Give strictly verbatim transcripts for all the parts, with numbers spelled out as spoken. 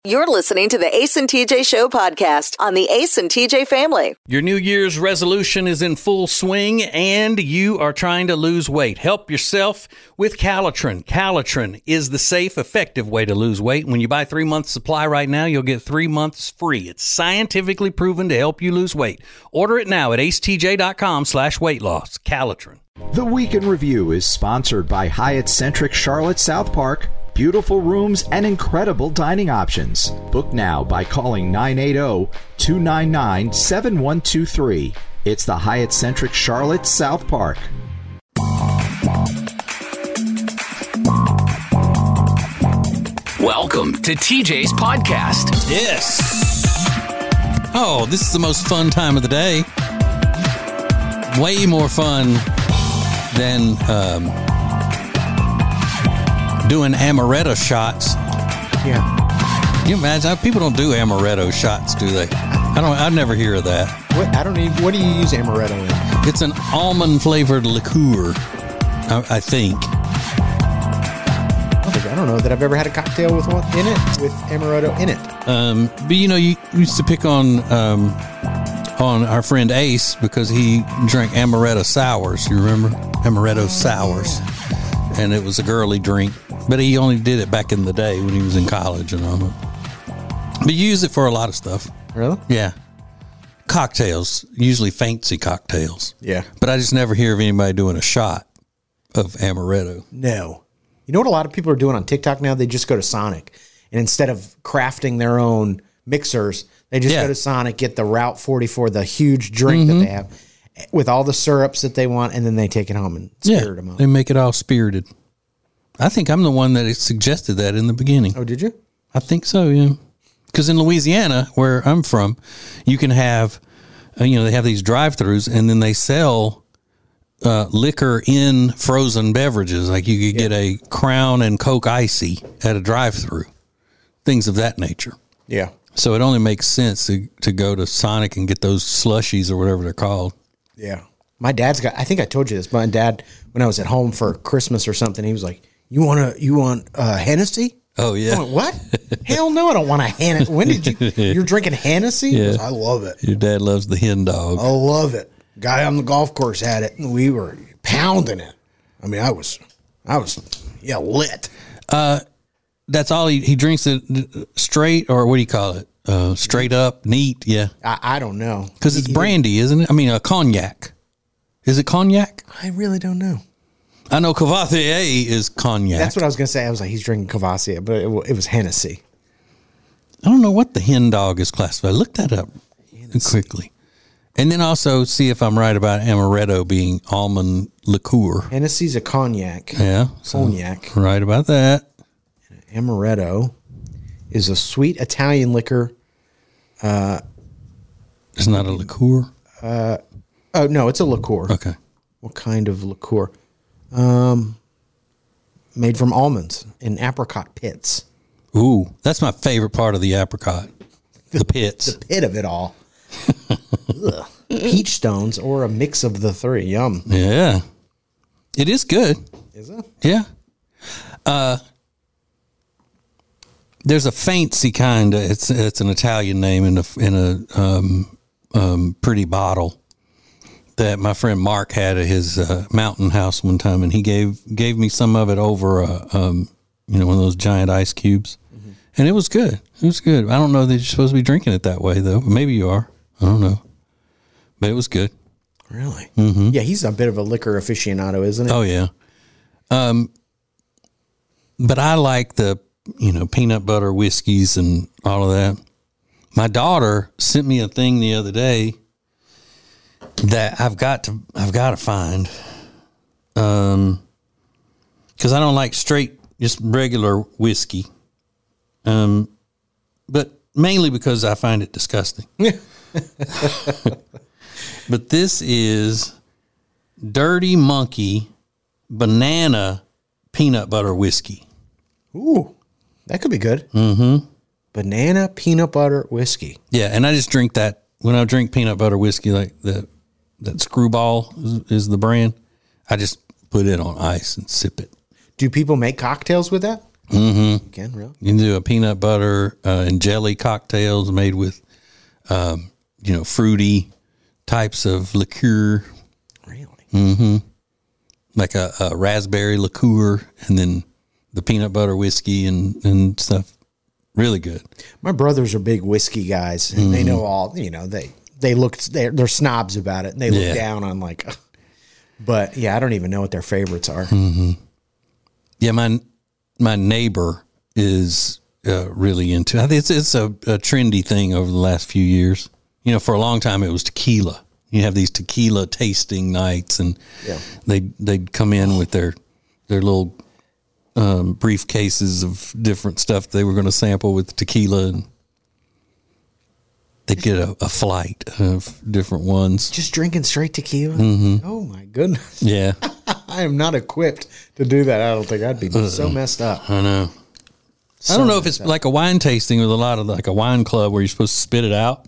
You're listening to the Ace and T J Show podcast on the Ace and T J family. Your New Year's resolution is in full swing and you are trying to lose weight. Help yourself with Calitrin. Calitrin is the safe, effective way to lose weight. When you buy three months supply right now, you'll get three months free. It's scientifically proven to help you lose weight. Order it now at acetj.com slash weight loss. Calitrin. The Week in Review is sponsored by Hyatt Centric Charlotte South Park. Beautiful rooms and incredible dining options. Book now by calling nine eight zero, two nine nine, seven one two three. It's the Hyatt Centric Charlotte South Park. Welcome to T J's podcast. Yes. Oh, this is the most fun time of the day. Way more fun than um, doing amaretto shots. Yeah. Can you imagine? People don't do amaretto shots, do they? I don't. I never hear of that. What I don't even. What do you use amaretto in? It's an almond flavored liqueur, I, I think. I don't know that I've ever had a cocktail with one in it with amaretto in it. Um, but you know, you used to pick on um, on our friend Ace because he drank amaretto sours. You remember amaretto sours, and it was a girly drink. But he only did it back in the day when he was in college and all that. But you use it for a lot of stuff. Really? Yeah. Cocktails, usually fancy cocktails. Yeah. But I just never hear of anybody doing a shot of amaretto. No. You know what a lot of people are doing on TikTok now? They just go to Sonic. And instead of crafting their own mixers, they just Yeah. go to Sonic, get the Route forty-four, the huge drink Mm-hmm. that they have, with all the syrups that they want, and then they take it home and spirit Yeah, them up. they make it all spirited. I think I'm the one that suggested that in the beginning. Oh, did you? I think so, yeah. Because in Louisiana, where I'm from, you can have, uh, you know, they have these drive-thrus, and then they sell uh, liquor in frozen beverages. Like you could get a Crown and Coke Icy at a drive-thru, things of that nature. Yeah. So it only makes sense to, to go to Sonic and get those slushies or whatever they're called. Yeah. My dad's got, I think I told you this, my dad, when I was at home for Christmas or something, he was like, you want to, you want uh, Hennessy? Oh, yeah. I went, what? Hell no, I don't want a Hennessy. When did you, you're drinking Hennessy? Yeah. He goes, I love it. Your dad loves the hen dog. I love it. Guy on the golf course had it, and we were pounding it. I mean, I was, I was, yeah, lit. That's all he, he drinks it straight, or what do you call it? Uh, straight up, neat, yeah. I, I don't know. Because it's He- brandy, isn't it? I mean, a cognac. Is it cognac? I really don't know. I know Cavassier is cognac. That's what I was going to say. I was like, he's drinking Cavassier, but it, wa- it was Hennessy. I don't know what the hen dog is classified. Look that up quickly. And then also see if I'm right about amaretto being almond liqueur. Hennessy's a cognac. Yeah. So Cognac. right about that. Amaretto is a sweet Italian liquor. It's not a liqueur. Oh, no, it's a liqueur. Okay. What kind of liqueur? Um, made from almonds and apricot pits. Ooh, that's my favorite part of the apricot. The pits. The pit of it all. Ugh. Peach stones or a mix of the three. Yum. Yeah. It is good. Is it? Yeah. Uh, there's a fancy kind. Of, it's it's an Italian name in a in a um, um, pretty bottle that my friend Mark had at his uh, mountain house one time, and he gave gave me some of it over a um, you know one of those giant ice cubes, mm-hmm. and it was good. It was good. I don't know that you're supposed to be drinking it that way though. Maybe you are. I don't know, but it was good. Really? Mm-hmm. Yeah, he's a bit of a liquor aficionado, isn't he? Oh yeah. Um, but I like the, you know, peanut butter whiskeys and all of that. My daughter sent me a thing the other day that I've got to, I've got to find. Um, cause I don't like straight, just regular whiskey. Um, but mainly because I find it disgusting. But this is Dirty Monkey banana peanut butter whiskey. Ooh, that could be good. Mm-hmm. Banana peanut butter whiskey. Yeah, and I just drink that when I drink peanut butter whiskey, like the that Screwball is, is the brand. I just put it on ice and sip it. Do people make cocktails with that? Mm-hmm. You can, really? You can do a peanut butter uh, and jelly cocktails made with, um, you know, fruity types of liqueur. Really? Mm-hmm. Like a, a raspberry liqueur and then the peanut butter whiskey and, and stuff. Really good. My brothers are big whiskey guys, and mm-hmm. they know all, you know, they, they look, they're, they're snobs about it, and they look yeah. down on like, but yeah, I don't even know what their favorites are. Mm-hmm. Yeah, my my neighbor is uh, really into. I think it's it's a, a trendy thing over the last few years. You know, for a long time it was tequila. You have these tequila tasting nights, and yeah. they they'd come in with their their little um, briefcases of different stuff they were going to sample with tequila, and they'd get a, a flight of different ones. Just drinking straight tequila. Mm-hmm. Oh my goodness! Yeah. I am not equipped to do that. I don't think I'd be uh, so messed up. I know. So I don't know if it's up. Like a wine tasting with a lot of like a wine club where you're supposed to spit it out.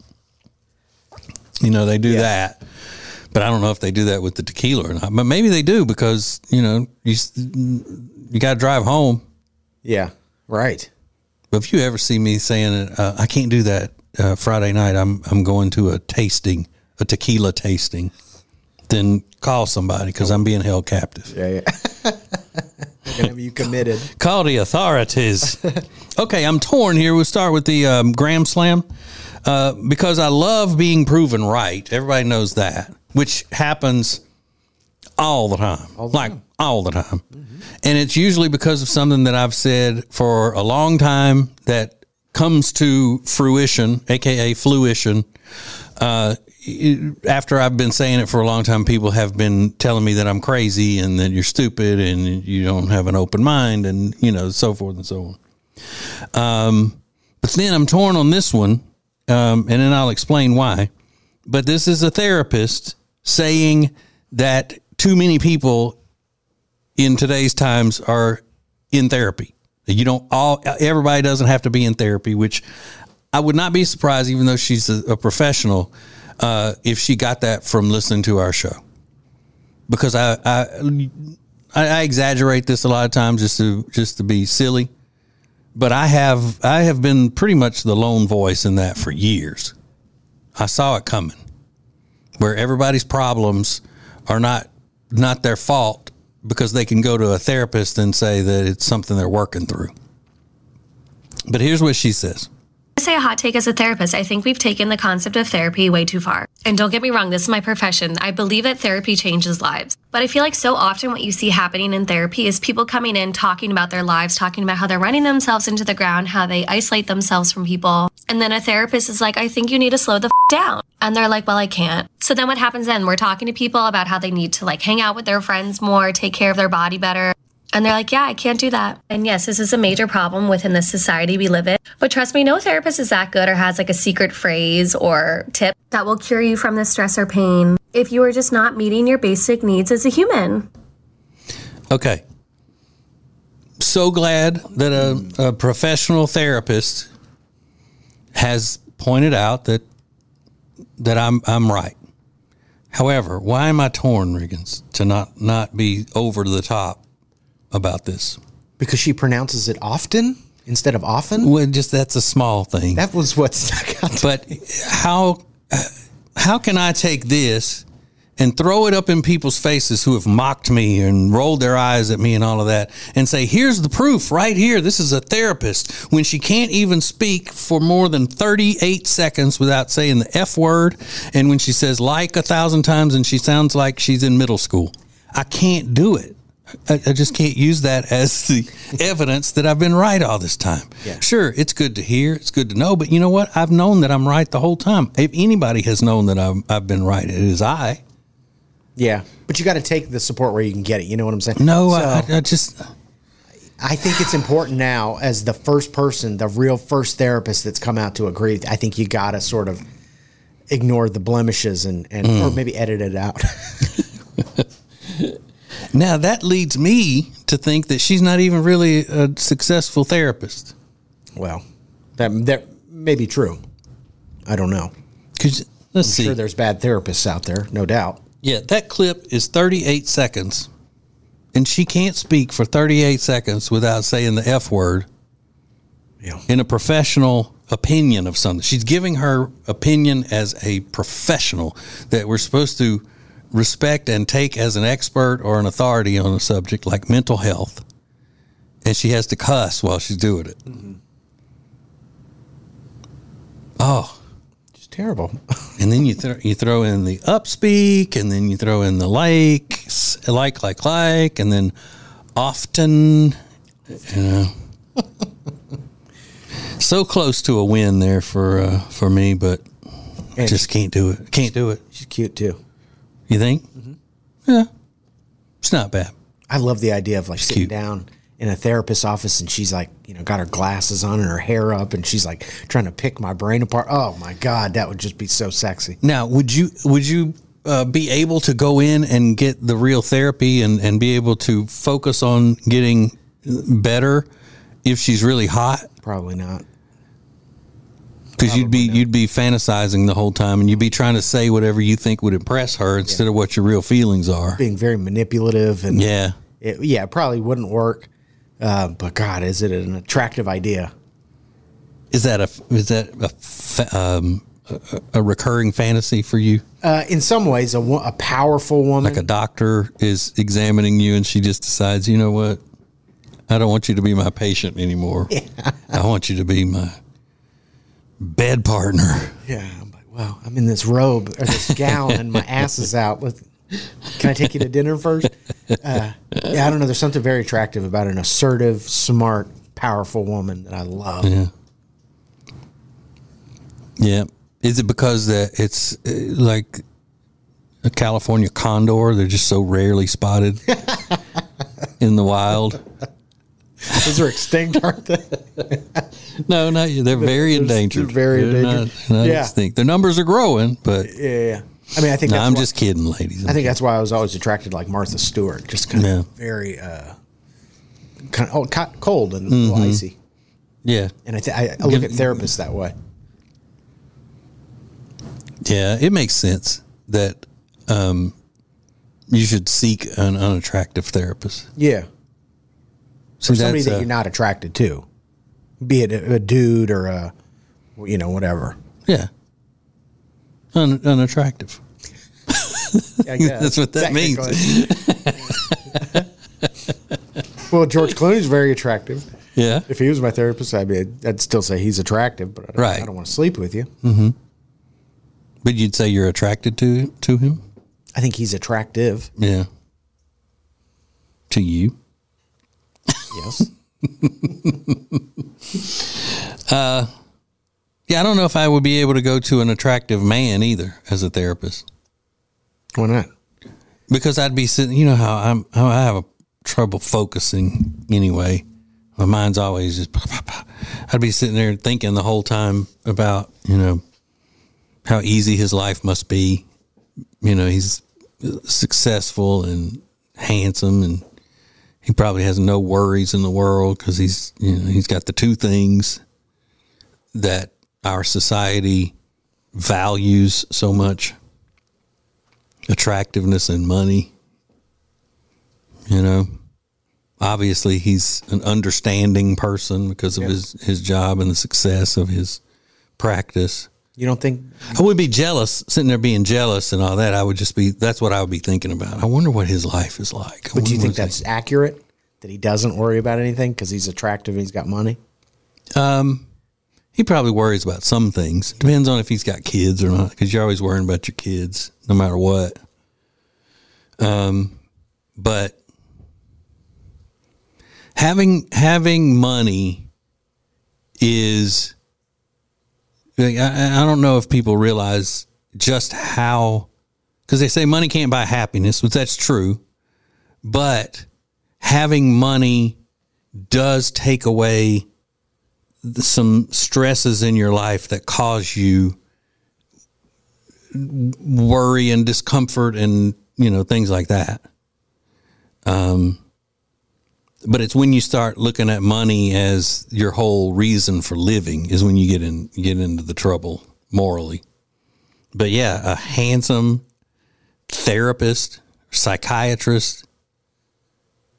You know, they do yeah. that, but I don't know if they do that with the tequila or not. But maybe they do because, you know, you you got to drive home. Yeah, right. But if you ever see me saying, uh, I can't do that uh, Friday night, I'm I'm going to a tasting, a tequila tasting, then call somebody because I'm being held captive. Yeah, yeah. They're gonna have you committed. Call the authorities. Okay, I'm torn here. We'll start with the um, Gram Slam uh, because I love being proven right. Everybody knows that, which happens all the time, all the like time. all the time. Mm-hmm. And it's usually because of something that I've said for a long time that comes to fruition, A K A fluition. Uh, after I've been saying it for a long time, people have been telling me that I'm crazy and that you're stupid and you don't have an open mind and, you know, so forth and so on. Um, but then I'm torn on this one, um, and then I'll explain why. But this is a therapist saying that too many people in today's times are in therapy. You don't all, everybody doesn't have to be in therapy, which I would not be surprised, even though she's a, a professional, uh, if she got that from listening to our show, because I, I, I exaggerate this a lot of times just to, just to be silly, but I have, I have been pretty much the lone voice in that for years. I saw it coming where everybody's problems are not, not their fault because they can go to a therapist and say that it's something they're working through. But here's what she says. I say a hot take as a therapist. I think we've taken the concept of therapy way too far. And don't get me wrong, this is my profession. I believe that therapy changes lives. But I feel like so often what you see happening in therapy is people coming in, talking about their lives, talking about how they're running themselves into the ground, how they isolate themselves from people. And then a therapist is like, I think you need to slow the f- down. And they're like, well, I can't. So then what happens then? We're talking to people about how they need to like hang out with their friends more, take care of their body better. And they're like, yeah, I can't do that. And yes, this is a major problem within the society we live in. But trust me, no therapist is that good or has like a secret phrase or tip that will cure you from the stress or pain if you are just not meeting your basic needs as a human. Okay. So glad that a, a professional therapist has pointed out that that I'm I'm right. However, why am I torn, Riggins, to not, not be over the top about this? Because she pronounces it often instead of often? Well, just that's a small thing. That was what stuck out. But how how can I take this and throw it up in people's faces who have mocked me and rolled their eyes at me and all of that and say, here's the proof right here. This is a therapist, when she can't even speak for more than thirty-eight seconds without saying the F word. And when she says like a thousand times and she sounds like she's in middle school. I can't do it. I, I just can't use that as the evidence that I've been right all this time. Yeah. Sure, it's good to hear. It's good to know. But you know what? I've known that I'm right the whole time. If anybody has known that I've, I've been right, it is I. Yeah. But you got to take the support where you can get it. You know what I'm saying? No, so, I, I just... I think it's important now as the first person, the real first therapist that's come out to agree. I think you got to sort of ignore the blemishes and, and mm. or maybe edit it out. Now, that leads me to think that she's not even really a successful therapist. Well, that that may be true. I don't know. Let's I'm see. sure there's bad therapists out there, no doubt. Yeah, that clip is thirty-eight seconds. and she can't speak for thirty-eight seconds without saying the F word Yeah. in a professional opinion of something. She's giving her opinion as a professional that we're supposed to respect and take as an expert or an authority on a subject like mental health. And she has to cuss while she's doing it. Mm-hmm. Oh. Just terrible. And then you, th- you throw in the upspeak, and then you throw in the like, like, like, like, and then often, you know. So close to a win there for uh, for me, but And just can't do it. Can't do it. She's cute too. You think? Mm-hmm. Yeah. It's not bad. I love the idea of like sitting cute. down in a therapist's office and she's like, you know, got her glasses on and her hair up and she's like trying to pick my brain apart. Oh my God, that would just be so sexy. Now, would you would you uh, be able to go in and get the real therapy and, and be able to focus on getting better if she's really hot? Probably not. Because you'd be not. you'd be fantasizing the whole time, and you'd be trying to say whatever you think would impress her instead Yeah. of what your real feelings are. Being very manipulative and Yeah. it, yeah, it probably wouldn't work. Uh, but God, is it an attractive idea? Is that a is that a, fa- um, a, a recurring fantasy for you? Uh, in some ways, a, wo- a powerful woman. Like a doctor is examining you, and she just decides, you know what? I don't want you to be my patient anymore. Yeah. I want you to be my bed partner. Yeah, I'm like, wow, I'm in this robe or this gown and my ass is out. Let's, can I take you to dinner first? Uh, yeah, I don't know. There's something very attractive about an assertive, smart, powerful woman that I love. Yeah. Yeah. Is it because that it's uh, like a California condor? They're just so rarely spotted in the wild. Those are extinct, aren't they? No, not yet. They're very They're- endangered. they're very They're endangered. Not, not Yeah. extinct. Their numbers are growing, but Yeah, yeah. I mean, I think no, that's I'm why, just kidding, ladies. I think that's why I was always attracted to like Martha Stewart. Just kind Yeah. of very, uh, kind of oh, co- cold and a little Mm-hmm. icy. yeah, And I, th- I, I look at therapists that way. yeah. It makes sense that um, you should seek an unattractive therapist. Yeah. So Or somebody that's, that uh, you're not attracted to, be it a, a dude or a, you know, whatever. yeah, Un- unattractive. I guess. That's what that means. Well, George Clooney's very attractive. Yeah. If he was my therapist, I'd, be, I'd still say he's attractive, but I don't, Right. I don't want to sleep with you. But you'd say you're attracted to to him? I think he's attractive. Yeah. To you? Yes. Yeah, I don't know if I would be able to go to an attractive man either as a therapist. Why not? Because I'd be sitting, you know how I'm, how I have a trouble focusing anyway. My mind's always just, I'd be sitting there thinking the whole time about, you know, how easy his life must be. You know, he's successful and handsome, and he probably has no worries in the world because he's, you know, he's got the two things that our society values so much: attractiveness and money. You know, obviously he's an understanding person because of Yeah. his, his job and the success of his practice. You don't think? I would be jealous, sitting there being jealous and all that. I would just be, that's what I would be thinking about. I wonder what his life is like. I But do you wonder think what's that's accurate? That he doesn't worry about anything because he's attractive and he's got money? Um, he probably worries about some things. Depends on if he's got kids or not, because you're always worrying about your kids, no matter what. Um, but having having money is, like, I, I don't know if people realize just how, because they say money can't buy happiness, which that's true, but having money does take away some stresses in your life that cause you worry and discomfort and, you know, things like that. Um, but it's when you start looking at money as your whole reason for living is when you get in, get into the trouble morally. But yeah, a handsome therapist, psychiatrist,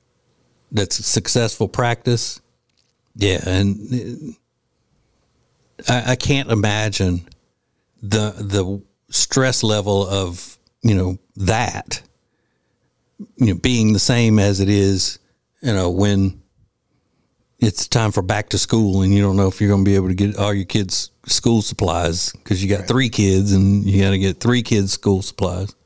that's a successful practice. Yeah, and I, I can't imagine the the stress level of, you know, that, you know, being the same as it is, you know, when it's time for back to school and you don't know if you're going to be able to get all your kids' school supplies because you got right. three kids and you got to get three kids' school supplies.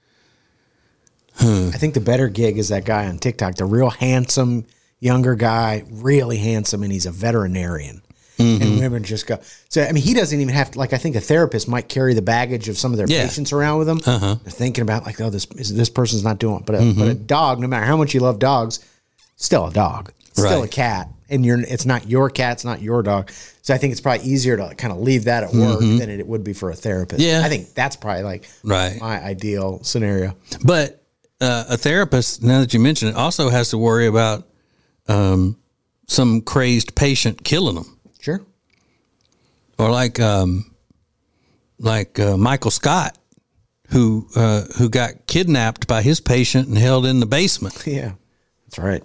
Huh. I think the better gig is that guy on TikTok, the real handsome younger guy, really handsome, and he's a veterinarian. Mm-hmm. And women just go. So, I mean, he doesn't even have to, like, I think a therapist might carry the baggage of some of their yeah. patients around with them. Uh-huh. They're thinking about, like, oh, this this person's not doing it. But a, mm-hmm. but a dog, no matter how much you love dogs, still a dog. Still right. a cat. And you're it's not your cat, it's not your dog. So I think it's probably easier to kind of leave that at work mm-hmm. than it would be for a therapist. Yeah. I think that's probably, like, right. my ideal scenario. But uh, a therapist, now that you mention it, also has to worry about um, some crazed patient killing them. Sure. Or like um, like uh, Michael Scott, who uh, who got kidnapped by his patient and held in the basement. Yeah, that's right.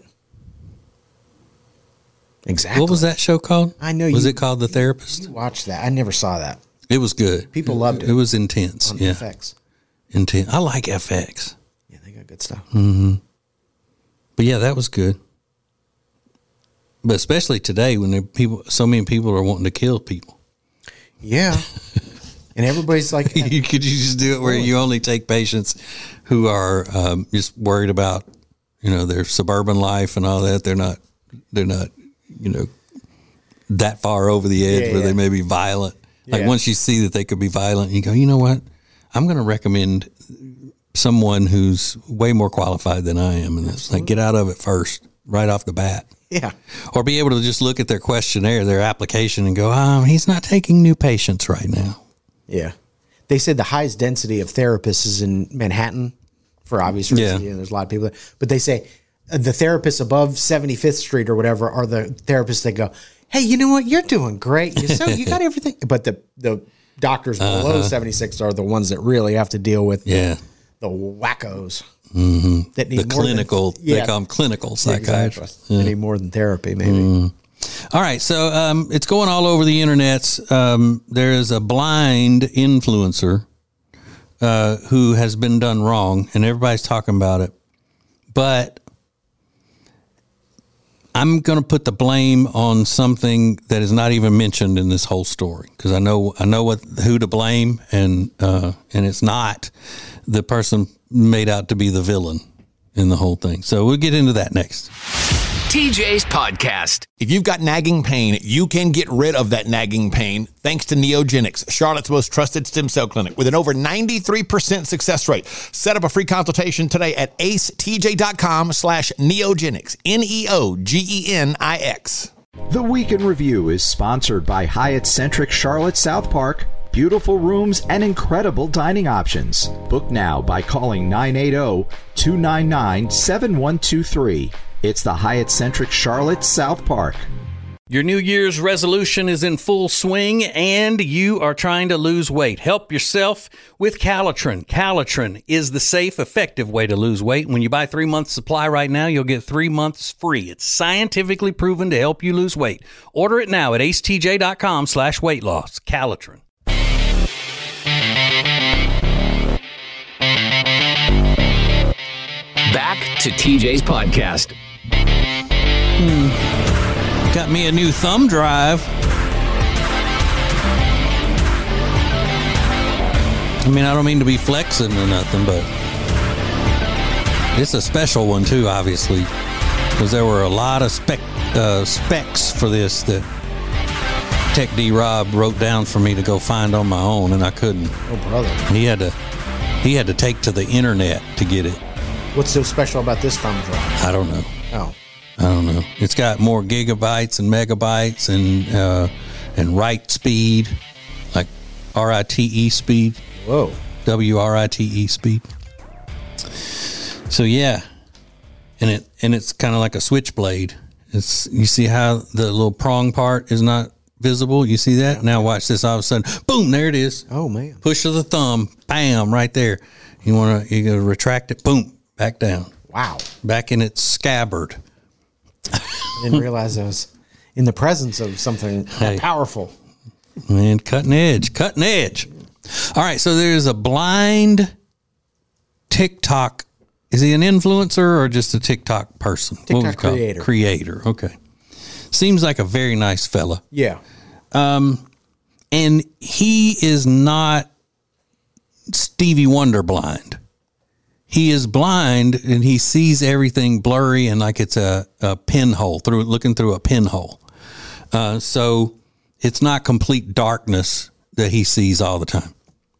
Exactly. What was that show called? I know. Was you, it called The Therapist? You watched that. I never saw that. It was good. People loved it. It was intense. On yeah. F X. Intense. I like F X. Yeah, they got good stuff. Mm-hmm. But yeah, that was good. But especially today when people, so many people are wanting to kill people. Yeah. And everybody's like, you could you just do it where you only take patients who are um, just worried about, you know, their suburban life and all that. They're not, they're not, you know, that far over the edge yeah, where yeah. they may be violent. Like yeah. once you see that they could be violent, you go, you know what? I'm going to recommend someone who's way more qualified than I am in this. Like, get out of it first, right off the bat. Yeah. Or be able to just look at their questionnaire, their application, and go, um, he's not taking new patients right now. Yeah. They said the highest density of therapists is in Manhattan for obvious reasons. Yeah. There's a lot of people there. But they say the therapists above seventy-fifth Street or whatever are the therapists that go, hey, you know what? You're doing great. You're so, you got everything. But the, the doctors uh-huh. below seventy-six are the ones that really have to deal with yeah. the, the wackos. Mm-hmm. That need the more clinical, than, yeah. they call them clinical psychiatrists. Exactly. Yeah. They need more than therapy, maybe. Mm. All right, so um, it's going all over the internets. Um, there is a blind influencer uh, who has been done wrong, and everybody's talking about it. But I'm going to put the blame on something that is not even mentioned in this whole story, because I know I know what who to blame, and uh, and it's not the person made out to be the villain in the whole thing. So we'll get into that next. T J's Podcast. If you've got nagging pain, you can get rid of that nagging pain thanks to Neogenics, Charlotte's most trusted stem cell clinic with an over ninety-three percent success rate. Set up a free consultation today at acetj.com slash neogenics, N E O G E N I X. The Week in Review is sponsored by Hyatt-centric Charlotte South Park. Beautiful rooms and incredible dining options. Book now by calling nine eight zero, two nine nine, seven one two three. It's the Hyatt-centric Charlotte South Park. Your New Year's resolution is in full swing and you are trying to lose weight. Help yourself with Calitrin. Calitrin is the safe, effective way to lose weight. When you buy three months supply right now, you'll get three months free. It's scientifically proven to help you lose weight. Order it now at acetj.com slash weight loss. Calitrin. Back to T J's Podcast. Hmm. Got me a new thumb drive. I mean, I don't mean to be flexing or nothing, but it's a special one too, obviously, because there were a lot of spec uh, specs for this that Tech D Rob wrote down for me to go find on my own, and I couldn't. Oh, brother! He had to he had to take to the internet to get it. What's so special about this thumb drive? I don't know. Oh. I don't know. It's got more gigabytes and megabytes and uh, and write speed, like R I T E speed. Whoa. W R I T E speed. So yeah, and it and it's kind of like a switchblade. It's you see how the little prong part is not visible. You see that? Now watch this. All of a sudden, boom! There it is. Oh man! Push of the thumb, bam! Right there. You want to you gonna retract it? Boom! Back down. Wow. Back in its scabbard. I didn't realize I was in the presence of something Hey. powerful. Man, cutting edge, cutting edge. All right, so there's a blind TikTok. Is he an influencer or just a TikTok person? What TikTok was it called? creator. Creator, okay. Seems like a very nice fella. Yeah. And he is not Stevie Wonder blind. He is blind and he sees everything blurry and like it's a, a pinhole through looking through a pinhole. Uh, so it's not complete darkness that he sees all the time.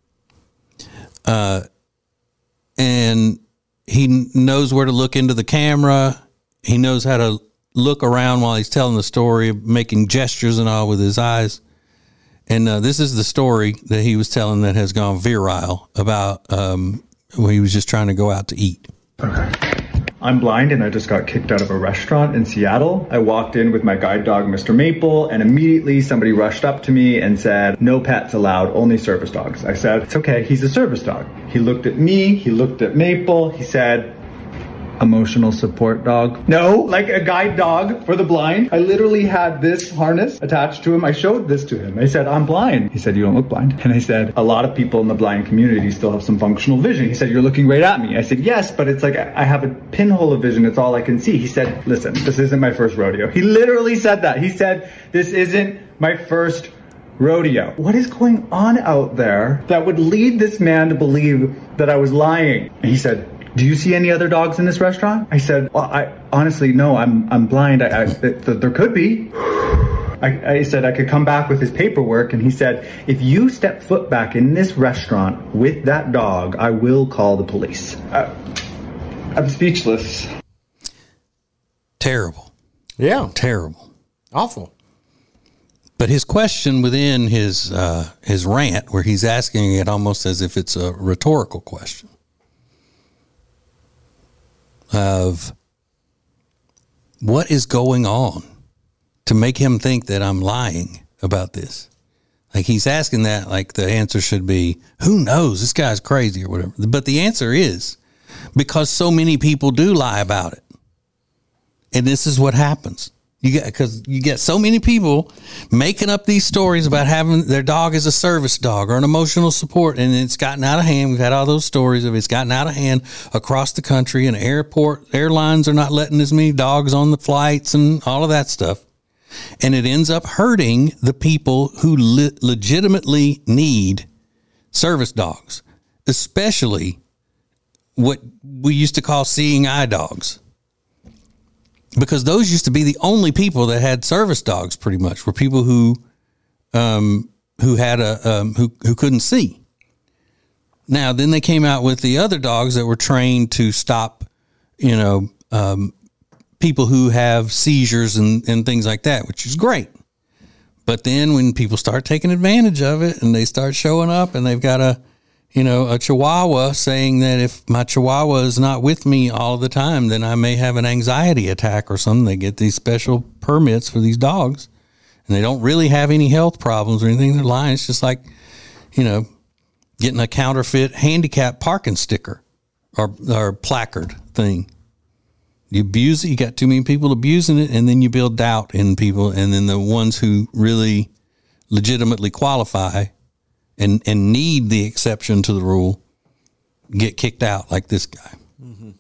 Uh, and he knows where to look into the camera. He knows how to look around while he's telling the story, making gestures and all with his eyes. And uh, this is the story that he was telling that has gone viral about um, when he was just trying to go out to eat. I'm blind and I just got kicked out of a restaurant in Seattle. I walked in with my guide dog, Mister Maple, and immediately somebody rushed up to me and said, no pets allowed, only service dogs. I said, it's okay, he's a service dog. He looked at me, he looked at Maple, he said, emotional support dog. No, like a guide dog for the blind. I literally had this harness attached to him. I showed this to him. I said, I'm blind. He said, you don't look blind. And I said, a lot of people in the blind community still have some functional vision. He said, you're looking right at me. I said, yes, but it's like I have a pinhole of vision. It's all I can see. He said, listen, this isn't my first rodeo. He literally said that. He said, this isn't my first rodeo. What is going on out there that would lead this man to believe that I was lying? And he said, do you see any other dogs in this restaurant? I said, well, I honestly, no, I'm I'm blind. I, I th- th- there could be. I, I said I could come back with his paperwork, and he said, if you step foot back in this restaurant with that dog, I will call the police. I, I'm speechless. Terrible. Yeah. Terrible. Awful. But his question within his uh, his rant, where he's asking it almost as if it's a rhetorical question, of what is going on to make him think that I'm lying about this. Like he's asking that like the answer should be, who knows, this guy's crazy or whatever. But the answer is because so many people do lie about it. And this is what happens. You get, because you get so many people making up these stories about having their dog as a service dog or an emotional support, and it's gotten out of hand. We've had all those stories of it's gotten out of hand across the country, and airport airlines are not letting as many dogs on the flights and all of that stuff. And it ends up hurting the people who le- legitimately need service dogs, especially what we used to call seeing eye dogs. Because those used to be the only people that had service dogs, pretty much, were people who, um, who had a um, who who couldn't see. Now, then they came out with the other dogs that were trained to stop, you know, um, people who have seizures and, and things like that, which is great. But then when people start taking advantage of it and they start showing up and they've got a, you know, a Chihuahua saying that if my Chihuahua is not with me all the time, then I may have an anxiety attack or something. They get these special permits for these dogs and they don't really have any health problems or anything. They're lying. It's just like, you know, getting a counterfeit handicap parking sticker or, or placard thing. You abuse it. You got too many people abusing it, and then you build doubt in people. And then the ones who really legitimately qualify and and need the exception to the rule get kicked out, like this guy. Mm-hmm.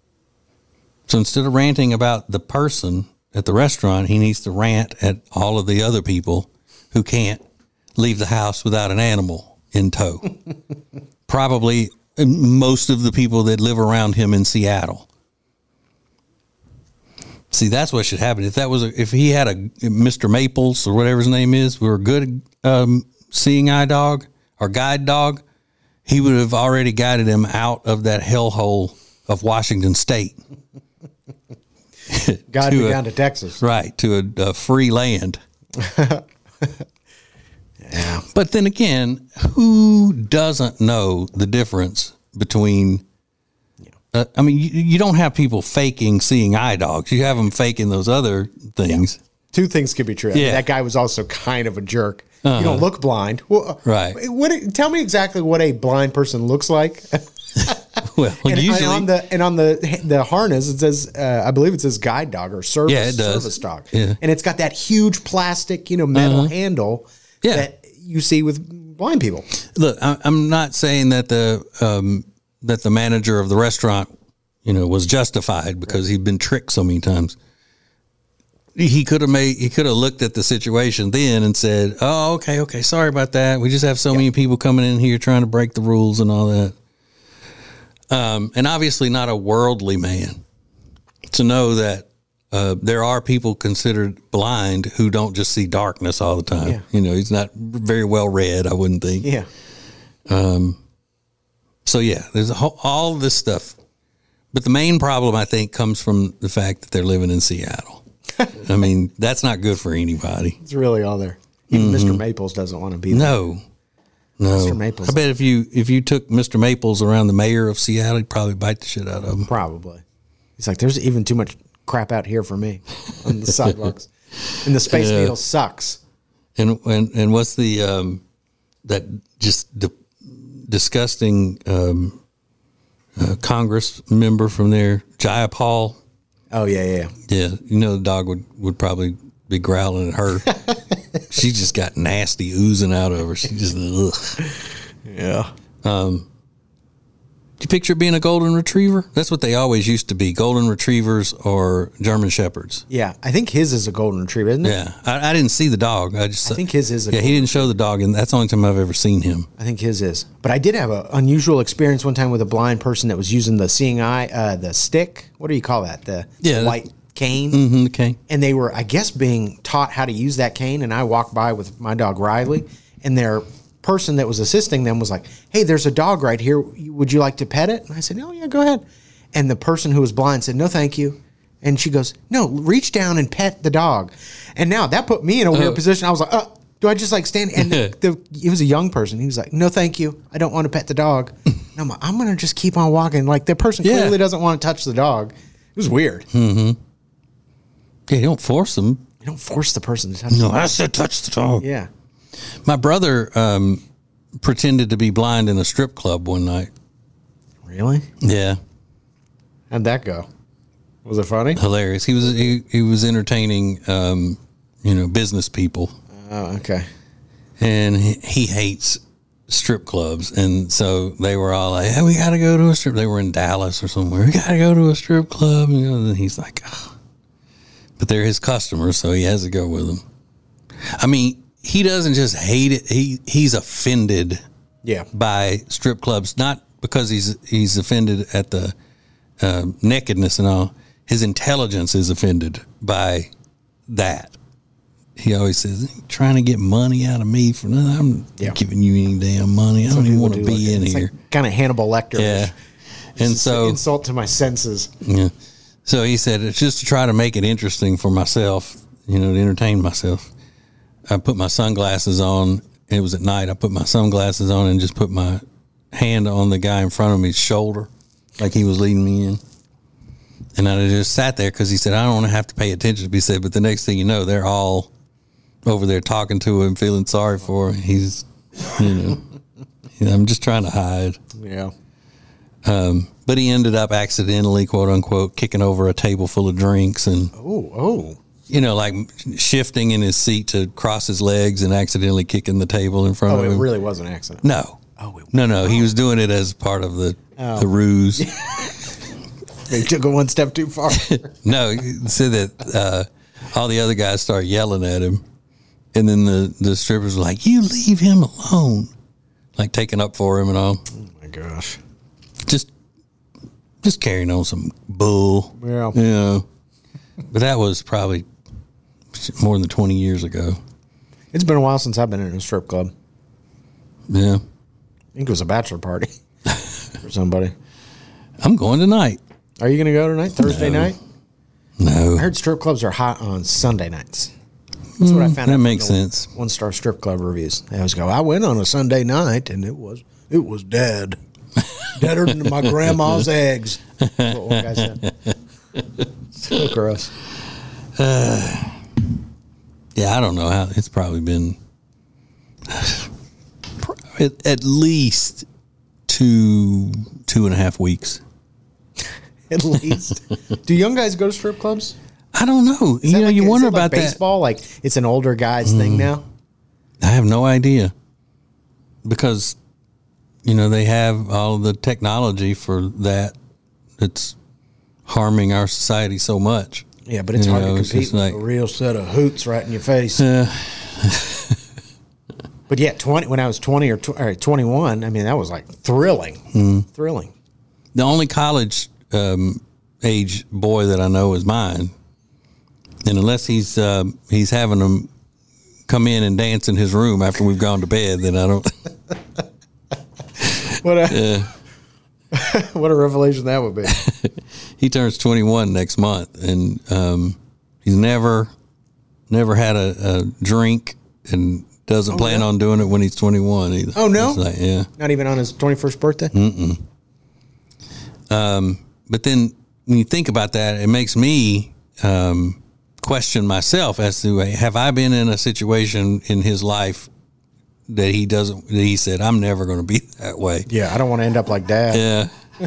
So instead of ranting about the person at the restaurant, he needs to rant at all of the other people who can't leave the house without an animal in tow. Probably most of the people that live around him in Seattle. See, that's what should happen. If that was a, if he had a Mister Maples or whatever his name is, we were a good um, seeing eye dog or guide dog, he would have already guided him out of that hellhole of Washington State. Guided me a, down to Texas. Right, to a, a free land. Yeah. But then again, who doesn't know the difference between... Uh, I mean, you, you don't have people faking seeing eye dogs. You have them faking those other things. Yeah. Two things could be true. I mean, Yeah. that guy was also kind of a jerk. Uh-huh. You don't look blind. Well, uh, Right. What? Tell me exactly what a blind person looks like. Well, and, usually, and on the and on the the harness it says, uh, I believe it says guide dog or service, Yeah, it does. service dog, Yeah. and it's got that huge plastic, you know, metal Uh-huh. handle Yeah. that you see with blind people. look, I, I'm not saying that the um, that the manager of the restaurant, you know, was justified because he'd been tricked so many times. He could have made he could have looked at the situation then and said, "Oh, okay, okay, sorry about that. We just have so many people coming in here trying to break the rules and all that." Um, and obviously not a worldly man to know that uh, there are people considered blind who don't just see darkness all the time. Yeah. You know, he's not very well read, I wouldn't think. Yeah, So yeah, there's a whole, all this stuff, but the main problem I think comes from the fact that they're living in Seattle. I mean, that's not good for anybody. it's really all there. Even Mister Maples doesn't want to be there. No, no. Mister Maples. I bet if you if you took Mister Maples around the mayor of Seattle, he'd probably bite the shit out of him. Probably. He's like, there's even too much crap out here for me on the sidewalks, and the Space Yeah. Needle sucks. And and and what's the um, that just di- disgusting um, uh, Congress member from there, Jayapal? Oh yeah, yeah. Yeah, you know the dog would, would probably be growling at her. She just got nasty oozing out of her. She just ugh. Yeah. Do you picture being a golden retriever? That's what they always used to be, golden retrievers or German shepherds. Yeah, I think his is a golden retriever, isn't it? Yeah, I, I didn't see the dog. I just I think his is a yeah. He didn't show the dog, and that's the only time I've ever seen him. I think his is. But I did have an unusual experience one time with a blind person that was using the seeing eye, uh, the stick. What do you call that? The, Yeah, the the- white cane. Mm-hmm, okay. And they were, I guess, being taught how to use that cane. And I walked by with my dog Riley, and their person that was assisting them was like, "Hey, there's a dog right here. Would you like to pet it?" And I said, "Oh yeah, go ahead." And the person who was blind said, "No, thank you." And she goes, "No, reach down and pet the dog." And now that put me in a weird Uh-huh. position. I was like, "Uh, do I just like stand?" And the, the, it was a young person. He was like, "No, thank you. I don't want to pet the dog." And I'm like, I'm gonna just keep on walking. Like the person Yeah. clearly doesn't want to touch the dog. It was weird. Yeah, you don't force them. You don't force the person to touch. No, the I dog. said touch the dog. Yeah. My brother um, pretended to be blind in a strip club one night. Really? Yeah, How'd that go? Was it funny? hilarious. He was he, he was entertaining, um, you know, business people, Oh, okay. and he, he hates strip clubs, and so they were all like, "Hey, we got to go to a strip." They were in Dallas or somewhere. We got to go to a strip club, you know. And he's like, oh. But they're his customers, so he has to go with them. I mean, he doesn't just hate it; he he's offended Yeah. by strip clubs, not because he's he's offended at the uh, nakedness and all. His intelligence is offended by that. He always says, "Trying to get money out of me for nothing. I'm Yeah. not giving you any damn money. I don't even want to be in here." kind of Hannibal Lecter. Yeah, and so insult to my senses. yeah, so he said it's just to try to make it interesting for myself, you know, to entertain myself. I put my sunglasses on. It was at night. I put my sunglasses on and just put my hand on the guy in front of me's shoulder, like he was leading me in. And I just sat there because he said, I don't want to have to pay attention. He said, but the next thing you know, they're all over there talking to him, feeling sorry for him. He's, you know, I'm just trying to hide. Yeah. Um, but he ended up accidentally, quote unquote, kicking over a table full of drinks and, Oh, oh. you know, like shifting in his seat to cross his legs and accidentally kicking the table in front Oh, of it him. really was an accident. No. Oh, it, No, no. He was doing it as part of the, the ruse. they took it one step too far. No, he said that uh, all the other guys started yelling at him. And then the, the strippers were like, you leave him alone. Like taking up for him and all. Oh my gosh. Just just carrying on some bull. Yeah. You know. But that was probably more than twenty years ago. It's been a while since I've been in a strip club. Yeah. I think it was a bachelor party for somebody. I'm going tonight. Are you going to go tonight? Thursday No. night? No. I heard strip clubs are hot on Sunday nights. That's what I found out. that from makes the sense. One star strip club reviews. They always go, I went on a Sunday night and it was it was dead. Deader than my grandma's eggs. That's what one guy said. So gross. Yeah, I don't know how. It's probably been at, at least two, two and a half weeks. At least. Do young guys go to strip clubs? I don't know. Is you know, like, you wonder like about baseball? Like it's an older guy's mm. thing now? I have no idea. Because, you know, they have all the technology for that that's harming our society so much. Yeah, but it's you hard know, to compete with like, a real set of hoots right in your face. Uh, but yeah, twenty when I was twenty or, tw- or twenty-one, I mean, that was like thrilling. Mm. Thrilling. The only college um, age boy that I know is mine. And unless he's uh, he's having them come in and dance in his room after we've gone to bed, then I don't. What a, uh, what a revelation that would be. He turns twenty-one next month, and um, he's never never had a, a drink and doesn't oh, plan no? on doing it when he's twenty-one either. Oh, no? Like, yeah. Not even on his twenty-first birthday? Mm-mm. Um, but then when you think about that, it makes me um, question myself as to, have I been in a situation in his life that he doesn't, that he said, I'm never going to be that way. Yeah, I don't want to end up like Dad. Yeah.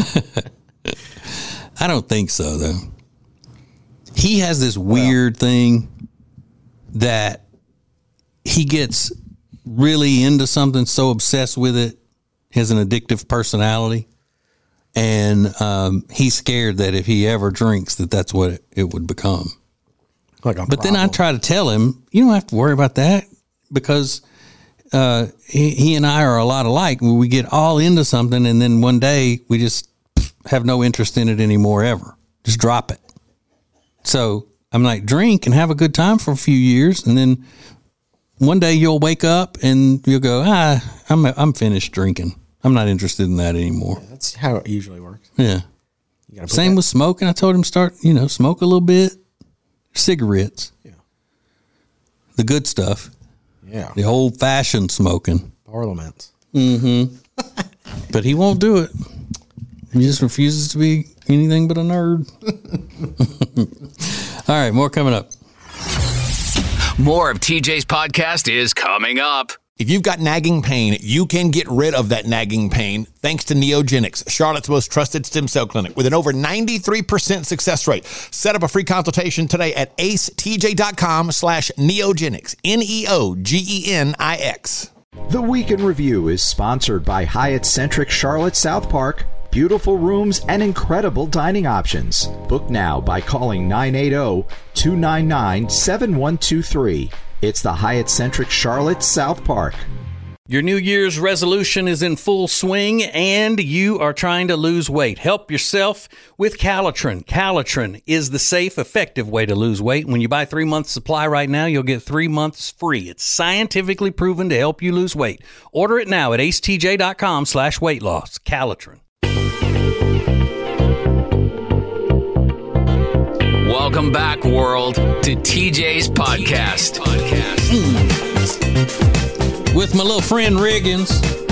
I don't think so, though. He has this weird well. thing that he gets really into something, so obsessed with it, has an addictive personality. And um, he's scared that if he ever drinks, that that's what it, it would become. Like a but problem. then I try to tell him, you don't have to worry about that, because uh, he, he and I are a lot alike. We get all into something, and then one day we just have no interest in it anymore ever. Just drop it. So I'm like, drink and have a good time for a few years, and then one day you'll wake up and you'll go, ah, I'm I'm finished drinking. I'm not interested in that anymore. Yeah, that's how it usually works. Yeah. Same that. with smoking. I told him start, you know, smoke a little bit. Cigarettes. Yeah. The good stuff. Yeah. The old fashioned smoking. Parliaments. Mm-hmm. But he won't do it. He just refuses to be anything but a nerd. All right, more coming up. More of T J's podcast is coming up. If you've got nagging pain, you can get rid of that nagging pain thanks to Neogenics, Charlotte's most trusted stem cell clinic with an over ninety-three percent success rate. Set up a free consultation today at acetj.com slash neogenics, N E O G E N I X. The Week in Review is sponsored by Hyatt Centric Charlotte South Park. Beautiful rooms and incredible dining options. Book now by calling nine eight zero, two nine nine, seven one two three. It's the Hyatt Centric Charlotte South Park. Your New Year's resolution is in full swing, and you are trying to lose weight. Help yourself with Calitrin. Calitrin is the safe, effective way to lose weight. When you buy three months supply right now, you'll get three months free. It's scientifically proven to help you lose weight. Order it now at acetj.com slash weight loss. Calitrin. Welcome back, world, to T J's podcast. Mm. With my little friend Riggins,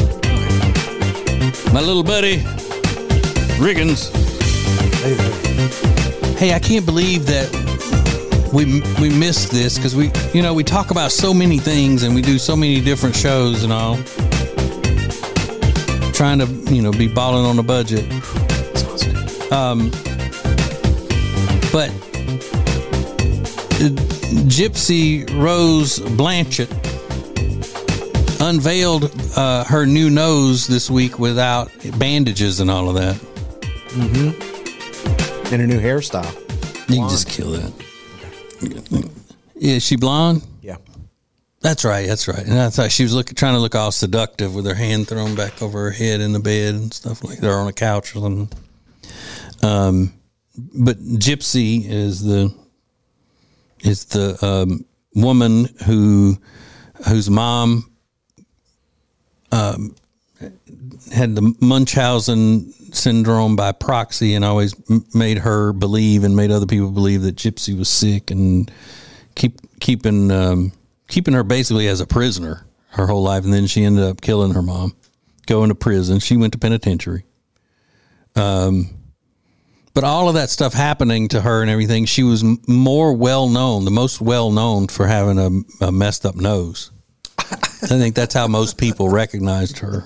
my little buddy Riggins. Hey, I can't believe that we we missed this, because we, you know, we talk about so many things and we do so many different shows and all, trying to, you know, be balling on the budget. Um, but Gypsy Rose Blanchett unveiled uh, her new nose this week without bandages and all of that. Mm-hmm. And a new hairstyle. You can just kill that. Yeah, is she blonde? Yeah. That's right, that's right. And I thought she was looking, trying to look all seductive with her hand thrown back over her head in the bed and stuff like that, or on a couch or something. Um, but Gypsy is the is the um, woman who whose mom um, had the Munchausen syndrome by proxy, and always m- made her believe and made other people believe that Gypsy was sick, and keep keeping um, keeping her basically as a prisoner her whole life. And then she ended up killing her mom, going to prison. She went to penitentiary. Um. But all of that stuff happening to her and everything, she was m- more well-known, the most well-known for having a, a messed up nose. I think that's how most people recognized her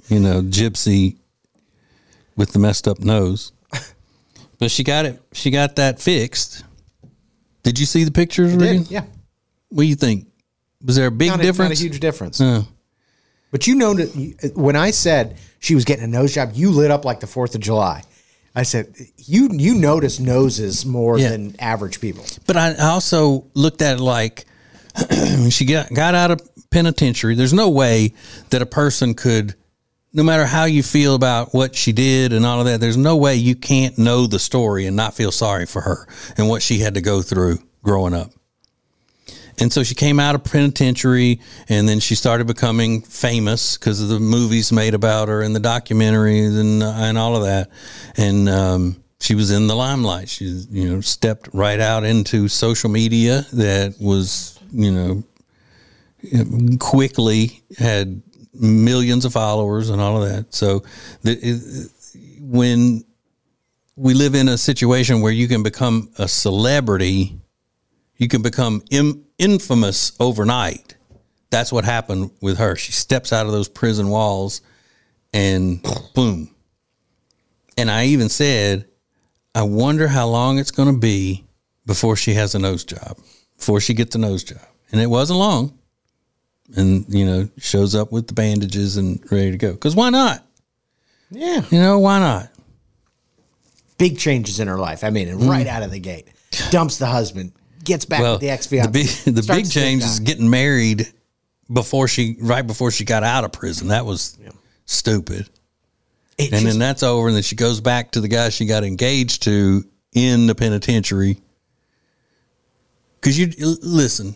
you know, gypsy with the messed up nose. But she got it. She got that fixed. Did you see the pictures? I Regan? did, yeah. What do you think? Was there a big not difference? A, not a huge difference. Uh, but you know, that when I said she was getting a nose job, you lit up like the Fourth of July. I said you you notice noses more Yeah. than average people. But I also looked at it like when she got, got out of penitentiary, there's no way that a person could, no matter how you feel about what she did and all of that, there's no way you can't know the story and not feel sorry for her and what she had to go through growing up. And so she came out of penitentiary, and then she started becoming famous because of the movies made about her and the documentaries and uh, and all of that. And um, she was in the limelight. She, you know, stepped right out into social media that was, you know, quickly had millions of followers and all of that. So the, it, when we live in a situation where you can become a celebrity, you can become im- infamous overnight. That's what happened with her. She steps out of those prison walls and boom. And I even said, I wonder how long it's going to be before she has a nose job, before she gets a nose job. And it wasn't long. And, you know, shows up with the bandages and ready to go. Because why not? Yeah. You know, why not? Big changes in her life. I mean, and right out of the gate. Dumps the husband. Gets back Well, with the ex-fiance. The big, the big change is getting married before she, right before she got out of prison. That was yeah. stupid. It and just, then that's over, and then she goes back to the guy she got engaged to in the penitentiary. Because you, listen,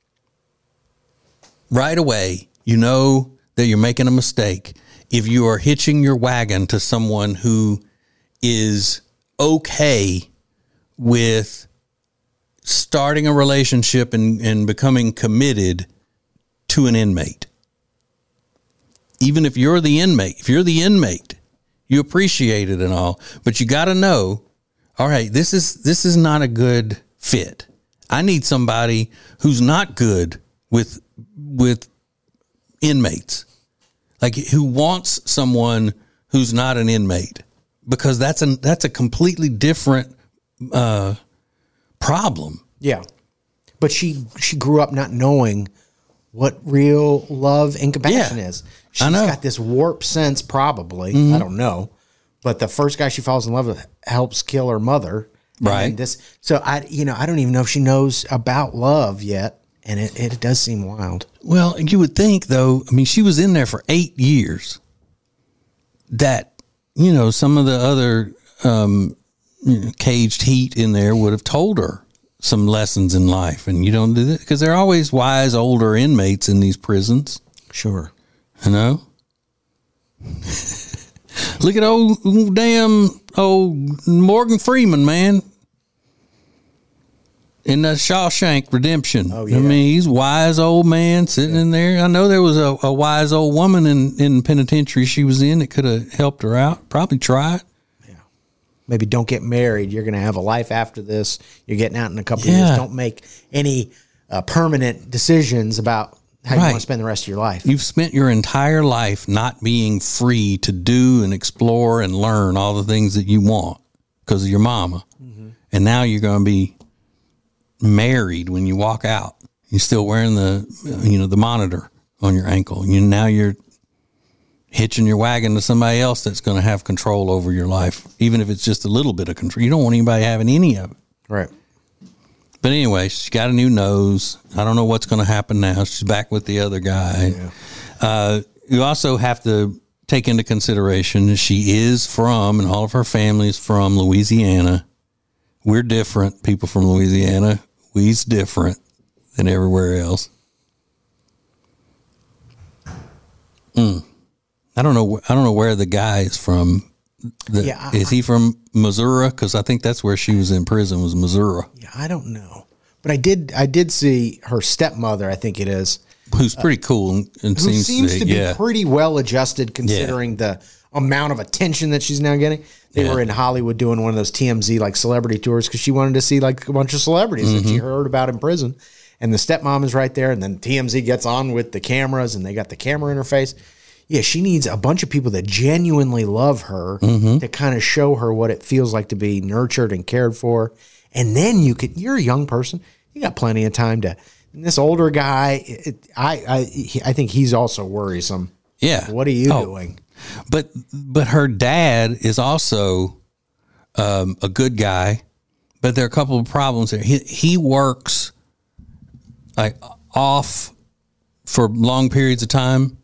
right away, you know that you're making a mistake if you are hitching your wagon to someone who is okay with starting a relationship and, and becoming committed to an inmate. Even if you're the inmate, if you're the inmate, you appreciate it and all, but you got to know, all right, this is, this is not a good fit. I need somebody who's not good with, with inmates, like who wants someone who's not an inmate, because that's a, that's a completely different, uh, problem. Yeah. But she she grew up not knowing what real love and compassion Yeah, is. She's I know. got this warped sense, probably. Mm-hmm. I don't know. But the first guy she falls in love with helps kill her mother. And Right. then This so I you know, I don't even know if she knows about love yet. And it, it does seem wild. Well, you would think, though, I mean, she was in there for eight years, that, you know, some of the other um, you know, caged heat in there would have told her some lessons in life. And you don't do that because there are always wise older inmates in these prisons. Sure. You know? Look at old, old damn old Morgan Freeman, man. In the Shawshank Redemption. Oh, yeah. I mean, he's a wise old man sitting yeah. in there. I know there was a, a wise old woman in, in penitentiary she was in that could have helped her out. Probably tried. Yeah. Maybe don't get married. You're going to have a life after this. You're getting out in a couple Yeah. of years. Don't make any uh, permanent decisions about how Right. you want to spend the rest of your life. You've spent your entire life not being free to do and explore and learn all the things that you want because of your mama. Mm-hmm. And now you're going to be married when you walk out. You're still wearing the, you know, the monitor on your ankle. You now you're hitching your wagon to somebody else that's going to have control over your life, even if it's just a little bit of control. You don't want anybody having any of it. Right. But anyway, she's got a new nose. I don't know what's going to happen now. She's back with the other guy. Yeah. Uh, you also have to take into consideration she is from, and all of her family is from Louisiana. We're different. People from Louisiana, we's different than everywhere else. Mm. I don't know. I don't know where the guy is from. The, Yeah, I- is he from Missouri? Because I think that's where she was in prison, was Missouri. Yeah, I don't know. But I did I did see her stepmother, I think it is, Who's pretty cool and, and who seems, seems to, to be yeah. pretty well adjusted considering the amount of attention that she's now getting. They Yeah. were in Hollywood doing one of those T M Z like celebrity tours because she wanted to see like a bunch of celebrities Mm-hmm. that she heard about in prison. And the stepmom is right there, and then T M Z gets on with the cameras, and they got the camera in her face. yeah, she needs a bunch of people that genuinely love her Mm-hmm. to kind of show her what it feels like to be nurtured and cared for. And then you could, you're a young person, you got plenty of time to, and this older guy, it, I, I, he, I think he's also worrisome. Yeah. What are you Oh, doing? But, but her dad is also um, a good guy, but there are a couple of problems there. He, he works like off for long periods of time.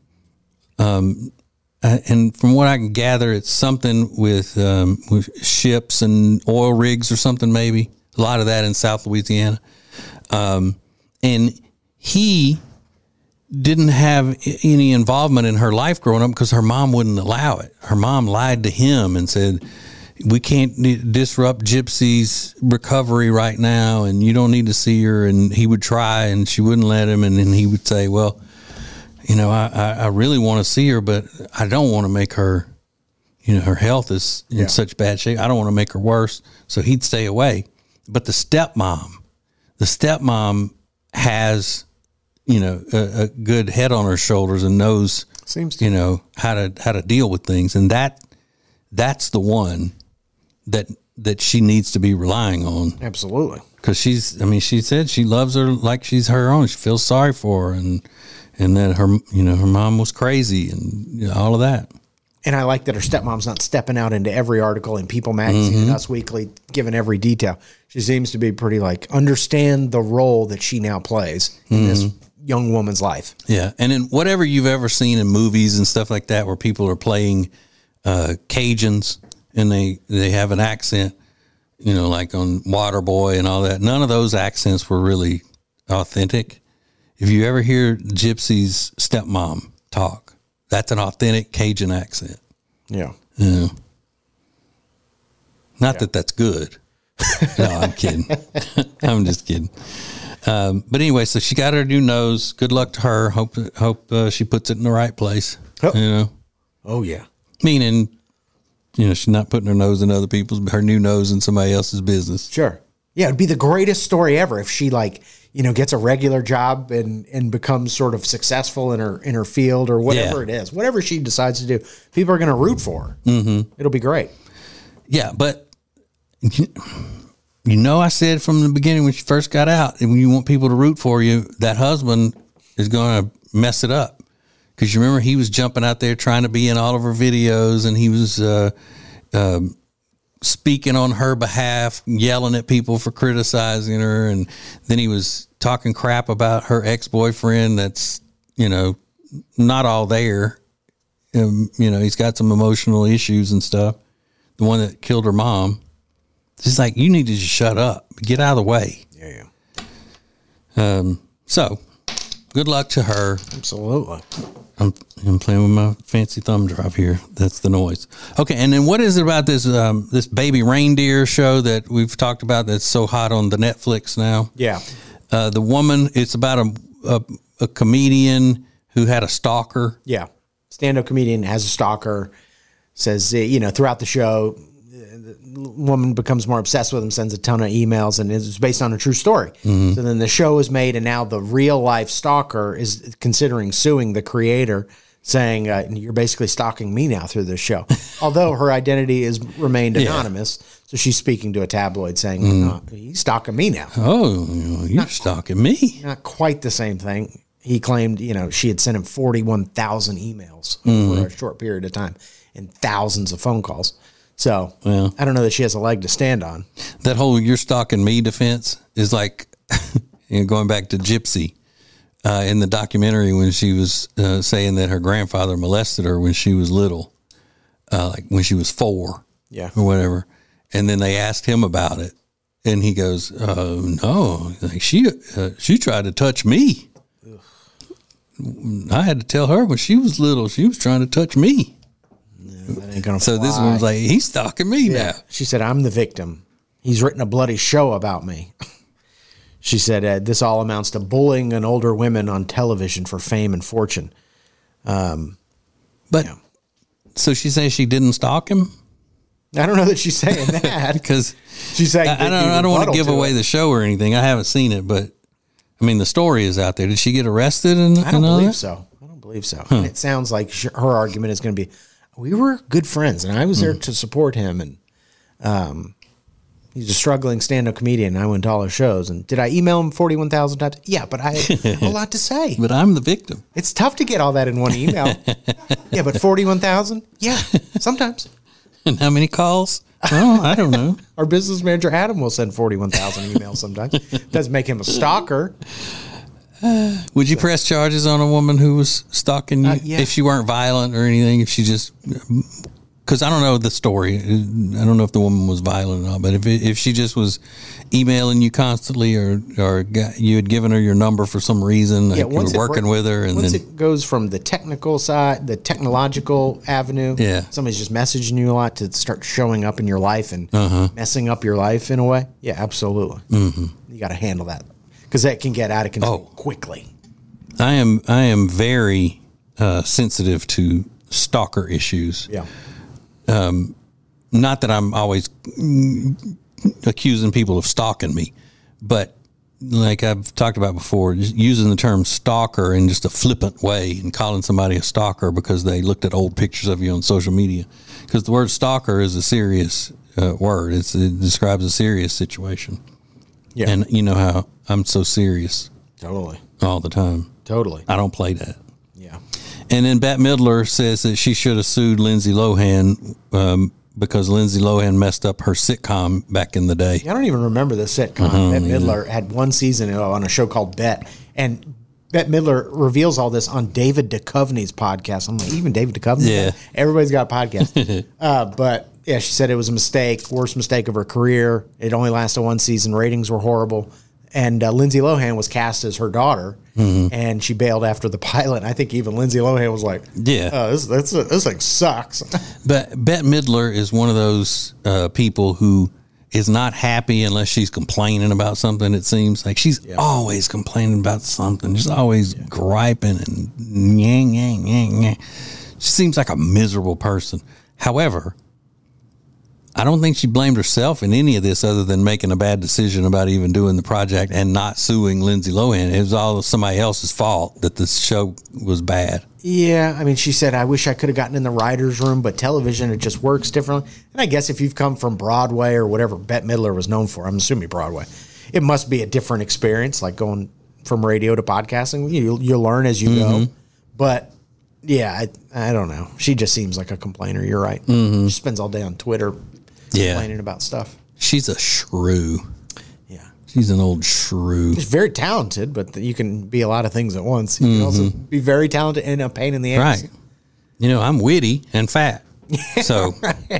Um, uh, and from what I can gather, it's something with, um, with ships and oil rigs or something, maybe a lot of that in South Louisiana. Um, and he didn't have any involvement in her life growing up because her mom wouldn't allow it. Her mom lied to him and said, we can't disrupt Gypsy's recovery right now, and you don't need to see her. And he would try, and she wouldn't let him. And then he would say, well, you know, I, I, I really want to see her, but I don't want to make her, you know, her health is in Yeah. such bad shape. I don't want to make her worse. So he'd stay away. But the stepmom, the stepmom has, you know, a, a good head on her shoulders and knows, Seems to. you know, how to, how to deal with things. And that, that's the one that, that she needs to be relying on. Absolutely. Cause she's, I mean, she said she loves her like she's her own. She feels sorry for her, and, and that her, you know, her mom was crazy and you know, all of that. And I like that her stepmom's not stepping out into every article in People Magazine Mm-hmm. and Us Weekly, giving every detail. She seems to be pretty like, understand the role that she now plays in Mm-hmm. this young woman's life. Yeah. And in whatever you've ever seen in movies and stuff like that, where people are playing uh, Cajuns and they, they have an accent, you know, like on Waterboy and all that, none of those accents were really authentic. If you ever hear Gypsy's stepmom talk, that's an authentic Cajun accent. Yeah. Yeah. Not that that's good. No, I'm kidding. I'm just kidding. Um, but anyway, so she got her new nose. Good luck to her. Hope hope uh, she puts it in the right place. Oh. You know, Oh, yeah. meaning, you know, she's not putting her nose in other people's, her new nose in somebody else's business. Sure. Yeah, it'd be the greatest story ever if she like, you know, gets a regular job and and becomes sort of successful in her in her field or whatever Yeah. it is. Whatever she decides to do, people are going to root for her. Mm-hmm. It'll be great. Yeah, but you, you know, I said from the beginning when she first got out, and when you want people to root for you, that husband is going to mess it up. Because you remember he was jumping out there trying to be in all of her videos, and he was uh, um, speaking on her behalf, yelling at people for criticizing her, and then he was talking crap about her ex-boyfriend that's, you know, not all there. Um, you know, he's got some emotional issues and stuff. The one that killed her mom. She's like, you need to just shut up. Get out of the way. Yeah, yeah. Um, so, good luck to her. absolutely. I'm, I'm playing with my fancy thumb drive here. That's the noise. Okay, and then what is it about this um, this baby reindeer show that we've talked about that's so hot on the Netflix now? Yeah. Uh, the woman, it's about a, a, a comedian who had a stalker. Yeah. Stand-up comedian has a stalker, says, uh, you know, throughout the show, the woman becomes more obsessed with him, sends a ton of emails, and it's based on a true story. Mm-hmm. So then the show is made, and now the real-life stalker is considering suing the creator, saying, uh, you're basically stalking me now through this show. Although her identity has remained Yeah. anonymous, so she's speaking to a tabloid saying, no, he's stalking me now. Oh, you're stalking me. Not quite the same thing. He claimed, you know, she had sent him forty-one thousand emails Mm-hmm. over a short period of time and thousands of phone calls. So Well. I don't know that she has a leg to stand on. That whole "you're stalking me" defense is like, you know, going back to Gypsy uh, in the documentary when she was uh, saying that her grandfather molested her when she was little, uh, like when she was four, Yeah. or whatever. And then they asked him about it, and he goes, uh, "No, like she uh, she tried to touch me. I had to tell her when she was little she was trying to touch me." That ain't gonna So this fly. one was like, he's stalking me now. She said, I'm the victim. He's written a bloody show about me. She said, uh, this all amounts to bullying an older women on television for fame and fortune. Um, But Yeah. so she says she didn't stalk him I don't know that she's saying that. because She's saying, I, I don't. I don't want to give away the show or anything. I haven't seen it, but I mean, the story is out there. Did she get arrested? And I don't and all believe that? so. I don't believe believe so. Huh. And it sounds like sh- her argument is going to be, we were good friends, and I was there mm. to support him, and um, he's a struggling stand-up comedian, and I went to all his shows. And did I email him forty-one thousand times? Yeah, but I had a lot to say. But I'm the victim. It's tough to get all that in one email. Yeah, but forty-one thousand? Yeah, sometimes. And how many calls? Oh, I don't know. Our business manager, Adam, will send forty-one thousand emails sometimes. Doesn't make him a stalker. Uh, would you so. press charges on a woman who was stalking you uh, yeah. if she weren't violent or anything? If she just, because I don't know the story. I don't know if the woman was violent or not. But if it, if she just was emailing you constantly, or or got, you had given her your number for some reason, yeah, like you were working with her, and once then it goes from the technical side, the technological avenue, yeah, somebody's just messaging you a lot to start showing up in your life and uh-huh. messing up your life in a way. Yeah, absolutely. Mm-hmm. You got to handle that. Because that can get out of control oh. quickly. I am I am very uh, sensitive to stalker issues. Yeah. Um, not that I'm always accusing people of stalking me, but like I've talked about before, just using the term stalker in just a flippant way and calling somebody a stalker because they looked at old pictures of you on social media. Because the word stalker is a serious uh, word. It's, it describes a serious situation. Yeah. And you know how I'm so serious. Totally. All the time. Totally. I don't play that. Yeah. And then Bette Midler says that she should have sued Lindsay Lohan um, because Lindsay Lohan messed up her sitcom back in the day. I don't even remember the sitcom. Uh-huh, Bette Midler yeah. had one season on a show called Bet. And Bette Midler reveals all this on David Duchovny's podcast. I'm like, even David Duchovny? Yeah. Everybody's got a podcast. uh, but... Yeah, she said it was a mistake, worst mistake of her career. It only lasted one season. Ratings were horrible. And uh, Lindsay Lohan was cast as her daughter, mm-hmm. and she bailed after the pilot. I think even Lindsay Lohan was like, "Yeah, oh, this this, this thing sucks." But Bette Midler is one of those uh, people who is not happy unless she's complaining about something. It seems like she's yeah. always complaining about something. She's always yeah. griping and yang yang yang yang. She seems like a miserable person. However, I don't think she blamed herself in any of this other than making a bad decision about even doing the project and not suing Lindsay Lohan. It was all somebody else's fault that the show was bad. Yeah, I mean, she said, I wish I could have gotten in the writer's room, but television, it just works differently. And I guess if you've come from Broadway or whatever Bette Midler was known for, I'm assuming Broadway, it must be a different experience, like going from radio to podcasting. You, you learn as you mm-hmm. go. But, yeah, I, I don't know. She just seems like a complainer. You're right. Mm-hmm. She spends all day on Twitter yeah. complaining about stuff. She's a shrew. Yeah. She's an old shrew. She's very talented, but you can be a lot of things at once. You mm-hmm. can also be very talented and a pain in the ass. Right. You know, I'm witty and fat. So.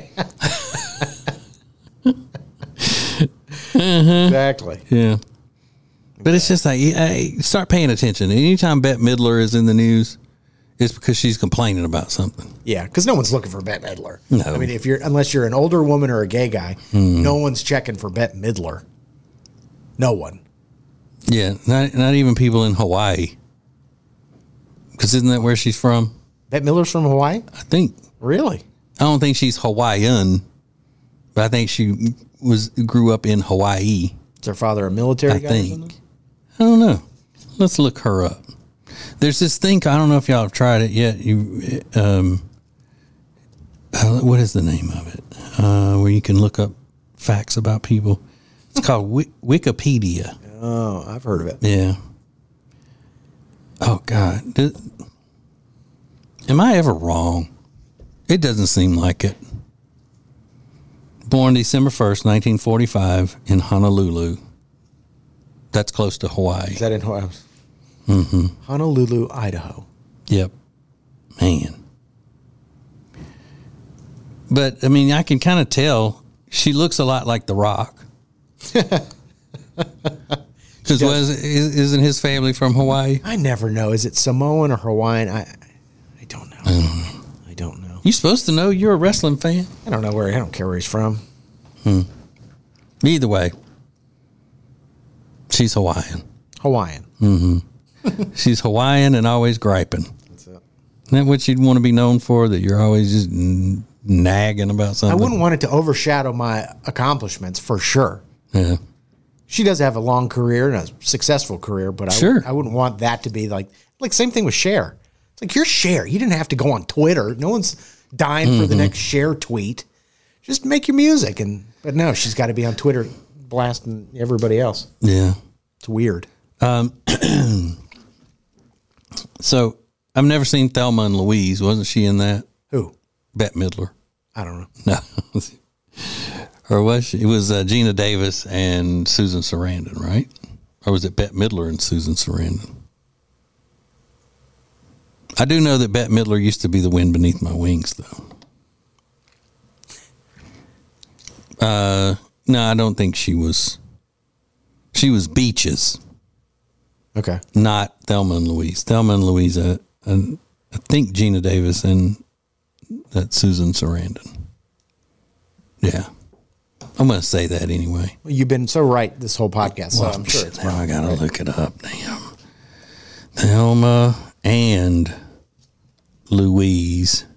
Exactly. Yeah. But it's just like, hey, start paying attention. Anytime Bette Midler is in the news, it's because she's complaining about something. Yeah, because no one's looking for Bette Midler. No. I mean, if you're unless you're an older woman or a gay guy, mm. no one's checking for Bette Midler. No one. Yeah, not not even people in Hawaii. Because isn't that where she's from? Bette Midler's from Hawaii? I think. Really? I don't think she's Hawaiian, but I think she was grew up in Hawaii. Is her father a military I guy think. or something? I don't know. Let's look her up. There's this thing, I don't know if y'all have tried it yet. You, um, uh, what is the name of it? Uh, where you can look up facts about people. It's called Wik- Wikipedia. Oh, I've heard of it. Yeah. Oh, God. Did, am I ever wrong? It doesn't seem like it. Born December first, nineteen forty-five in Honolulu. That's close to Hawaii. Is that in Hawaii? Mm-hmm. Honolulu, Idaho. Yep. Man. But, I mean, I can kind of tell she looks a lot like The Rock. Because isn't his family from Hawaii? I never know. Is it Samoan or Hawaiian? I I don't know. I don't know. I don't know. You're supposed to know. You're a wrestling fan. I don't know where. I don't care where he's from. Hmm. Either way, she's Hawaiian. Hawaiian. Mm-hmm. She's Hawaiian and always griping. That's it. Isn't that what you'd want to be known for? That you're always just n- nagging about something? I wouldn't want it to overshadow my accomplishments, for sure. Yeah. She does have a long career and a successful career, but I, sure. I wouldn't want that to be like, like same thing with Cher. It's like your share. You didn't have to go on Twitter. No one's dying mm-hmm. for the next share tweet. Just make your music. And but no, she's got to be on Twitter blasting everybody else. Yeah. It's weird. Um, so I've never seen Thelma and Louise. Wasn't she in that? Who? Bette Midler. I don't know. No. Or was she? It was uh, Gina Davis and Susan Sarandon, right? Or was it Bette Midler and Susan Sarandon? I do know that Bette Midler used to be the wind beneath my wings, though. Uh, no, I don't think she was. She was Beaches. Okay. Not Thelma and Louise. Thelma and Louise, uh, I, I think Gina Davis and that Susan Sarandon. Yeah. I'm going to say that anyway. Well, you've been so right this whole podcast, so well, I'm sure it's now I got to right. look it up. Damn. Thelma and Louise.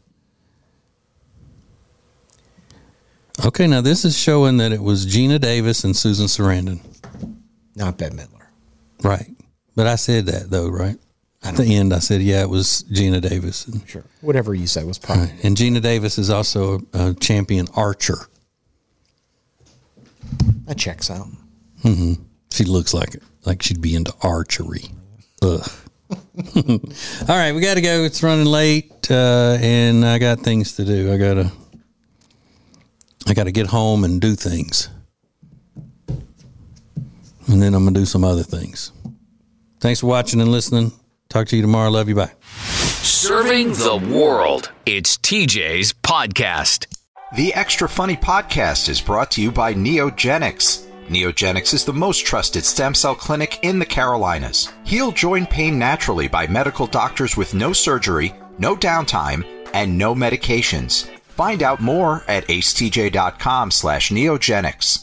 Okay, now this is showing that it was Gina Davis and Susan Sarandon. Not Bette Midler. Right. But I said that, though, right? At the end, I said, yeah, it was Gina Davis. And, sure. Whatever you said was probably. Right. And Gina Davis is also a, a champion archer. That checks out. Mm-hmm. She looks like it, like she'd be into archery. Ugh. All right, we got to go. It's running late, uh, and I got things to do. I gotta, I gotta get home and do things, and then I'm gonna do some other things. Thanks for watching and listening. Talk to you tomorrow. Love you. Bye. Serving the world. It's T J's podcast. The Extra Funny Podcast is brought to you by Neogenics. Neogenics is the most trusted stem cell clinic in the Carolinas. Heal joint pain naturally by medical doctors with no surgery, no downtime, and no medications. Find out more at acetj.com slash neogenics.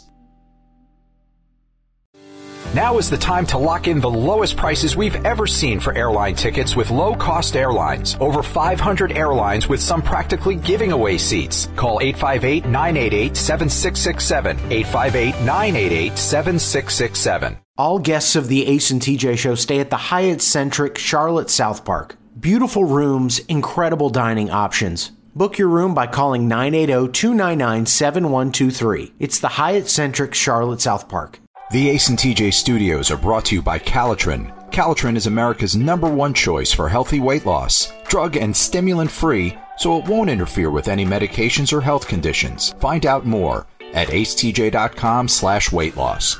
Now is the time to lock in the lowest prices we've ever seen for airline tickets with low-cost airlines. Over five hundred airlines with some practically giving away seats. Call eight five eight, nine eight eight, seven six six seven. eight five eight, nine eight eight, seven six six seven. All guests of the Ace and T J Show stay at the Hyatt Centric Charlotte South Park. Beautiful rooms, incredible dining options. Book your room by calling nine eight zero, two nine nine, seven one two three. It's the Hyatt Centric Charlotte South Park. The Ace and T J studios are brought to you by Calitrin. Calitrin is America's number one choice for healthy weight loss. Drug and stimulant free, so it won't interfere with any medications or health conditions. Find out more at acetj.com slash weight loss.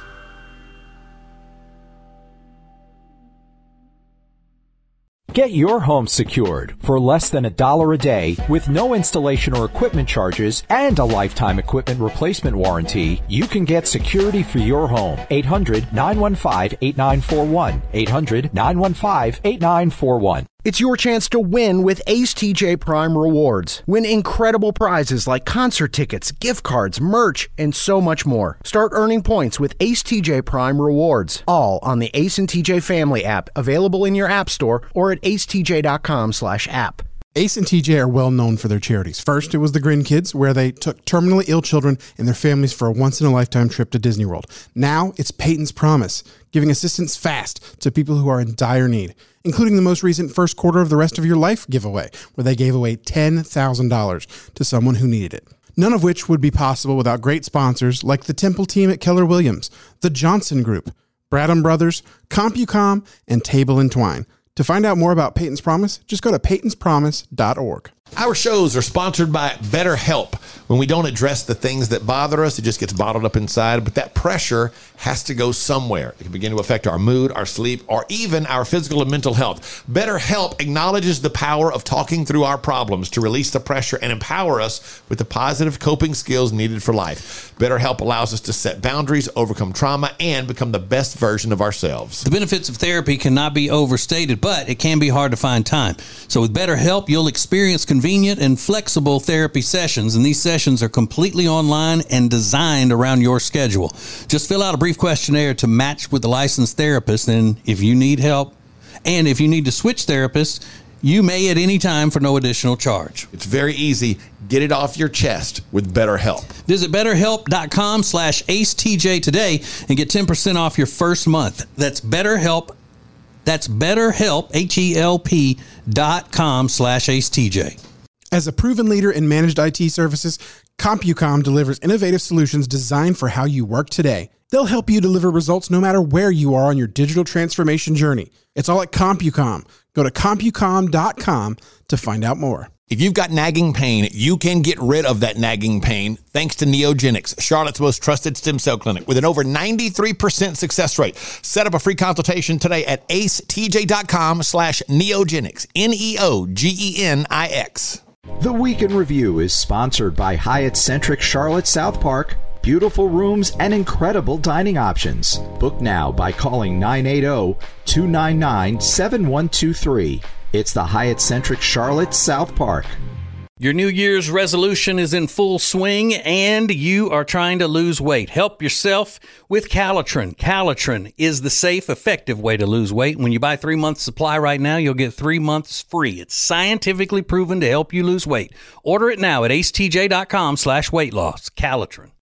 Get your home secured for less than a dollar a day with no installation or equipment charges and a lifetime equipment replacement warranty. You can get security for your home. eight hundred, nine one five, eight nine four one. eight hundred, nine one five, eight nine four one. It's your chance to win with Ace T J Prime Rewards. Win incredible prizes like concert tickets, gift cards, merch, and so much more. Start earning points with Ace T J Prime Rewards. All on the Ace and T J Family app, available in your app store or at acetj.com slash app. Ace and T J are well known for their charities. First, it was the Grin Kids, where they took terminally ill children and their families for a once-in-a-lifetime trip to Disney World. Now, it's Peyton's Promise, giving assistance fast to people who are in dire need, including the most recent first quarter of the rest of your life giveaway, where they gave away ten thousand dollars to someone who needed it. None of which would be possible without great sponsors like the Temple team at Keller Williams, the Johnson Group, Bradham Brothers, CompuCom, and Table and Twine. To find out more about Peyton's Promise, just go to peytons promise dot org. Our shows are sponsored by BetterHelp. When we don't address the things that bother us, it just gets bottled up inside. But that pressure has to go somewhere. It can begin to affect our mood, our sleep, or even our physical and mental health. BetterHelp acknowledges the power of talking through our problems to release the pressure and empower us with the positive coping skills needed for life. BetterHelp allows us to set boundaries, overcome trauma, and become the best version of ourselves. The benefits of therapy cannot be overstated, but it can be hard to find time. So with BetterHelp, you'll experience convenient and flexible therapy sessions, and these sessions are completely online and designed around your schedule. Just fill out a brief questionnaire to match with a licensed therapist, and if you need help, and if you need to switch therapists, you may at any time for no additional charge. It's very easy. Get it off your chest with BetterHelp. Visit betterhelp.com slash AceTJ today and get ten percent off your first month. That's BetterHelp, That's BetterHelp, H E L P dot com slash AceTJ. As a proven leader in managed I T services, CompuCom delivers innovative solutions designed for how you work today. They'll help you deliver results no matter where you are on your digital transformation journey. It's all at CompuCom. Go to CompuCom dot com to find out more. If you've got nagging pain, you can get rid of that nagging pain thanks to Neogenics, Charlotte's most trusted stem cell clinic with an over ninety-three percent success rate. Set up a free consultation today at acetj.com slash neogenics, N E O G E N I X. The Week in Review is sponsored by Hyatt Centric Charlotte South Park. Beautiful rooms and incredible dining options. Book now by calling nine eight zero, two nine nine, seven one two three. It's the Hyatt Centric Charlotte South Park. Your New Year's resolution is in full swing and you are trying to lose weight. Help yourself with Calitrin. Calitrin is the safe, effective way to lose weight. When you buy three months supply right now, you'll get three months free. It's scientifically proven to help you lose weight. Order it now at acetj.com slash weight loss. Calitrin.